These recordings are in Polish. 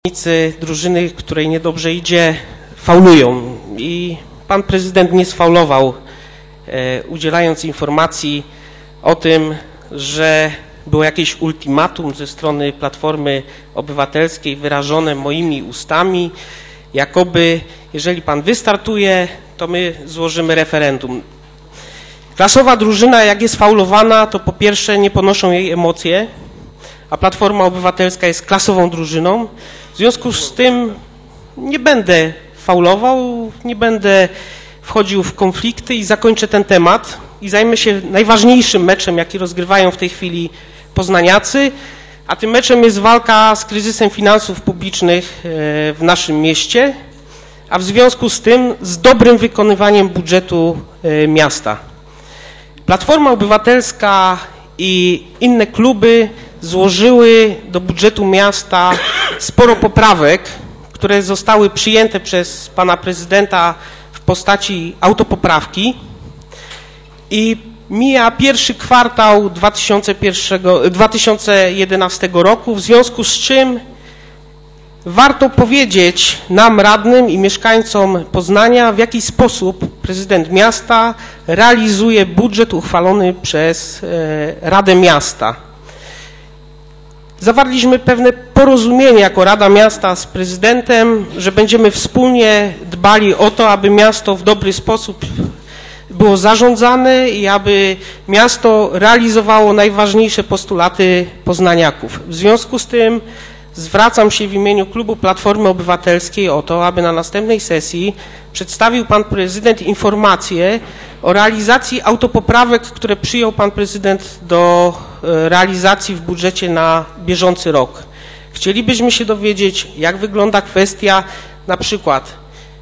Drużyny, której niedobrze idzie, faulują i pan prezydent nie sfaulował, udzielając informacji o tym, że było jakieś ultimatum ze strony Platformy Obywatelskiej wyrażone moimi ustami, jakoby jeżeli pan wystartuje, to my złożymy referendum. Klasowa drużyna, jak jest faulowana, to po pierwsze nie ponoszą jej emocje, a Platforma Obywatelska jest klasową drużyną. W związku z tym nie będę faulował, nie będę wchodził w konflikty i zakończę ten temat i zajmę się najważniejszym meczem, jaki rozgrywają w tej chwili poznaniacy, a tym meczem jest walka z kryzysem finansów publicznych w naszym mieście, a w związku z tym z dobrym wykonywaniem budżetu miasta. Platforma Obywatelska i inne kluby złożyły do budżetu miasta sporo poprawek, które zostały przyjęte przez pana prezydenta w postaci autopoprawki i mija pierwszy kwartał 2011 roku, w związku z czym warto powiedzieć nam, radnym i mieszkańcom Poznania, w jaki sposób prezydent miasta realizuje budżet uchwalony przez Radę Miasta. Zawarliśmy pewne porozumienie jako Rada Miasta z prezydentem, że będziemy wspólnie dbali o to, aby miasto w dobry sposób było zarządzane i aby miasto realizowało najważniejsze postulaty poznaniaków. W związku z tym zwracam się w imieniu klubu Platformy Obywatelskiej o to, aby na następnej sesji przedstawił pan prezydent informację o realizacji autopoprawek, które przyjął pan prezydent do realizacji w budżecie na bieżący rok. Chcielibyśmy się dowiedzieć, jak wygląda kwestia na przykład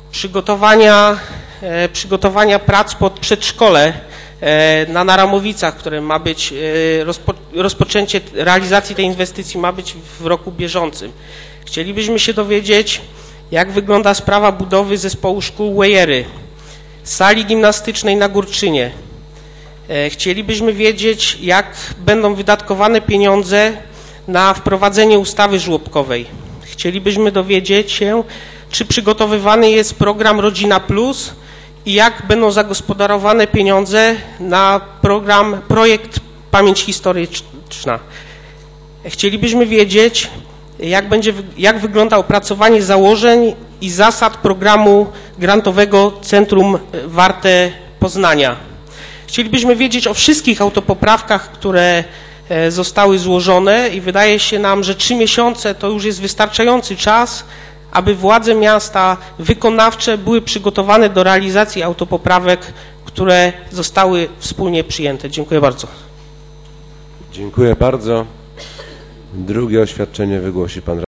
przygotowania prac pod przedszkole na Naramowicach, które ma być, rozpoczęcie realizacji tej inwestycji ma być w roku bieżącym. Chcielibyśmy się dowiedzieć, jak wygląda sprawa budowy zespołu szkół Wejery, sali gimnastycznej na Górczynie. Chcielibyśmy wiedzieć, jak będą wydatkowane pieniądze na wprowadzenie ustawy żłobkowej. Chcielibyśmy dowiedzieć się, czy przygotowywany jest program Rodzina Plus i jak będą zagospodarowane pieniądze na projekt Pamięć Historyczna. Chcielibyśmy wiedzieć, jak wygląda opracowanie założeń i zasad programu grantowego Centrum Warte Poznania. Chcielibyśmy wiedzieć o wszystkich autopoprawkach, które zostały złożone i wydaje się nam, że 3 miesiące to już jest wystarczający czas, aby władze miasta wykonawcze były przygotowane do realizacji autopoprawek, które zostały wspólnie przyjęte. Dziękuję bardzo. Dziękuję bardzo. Drugie oświadczenie wygłosi pan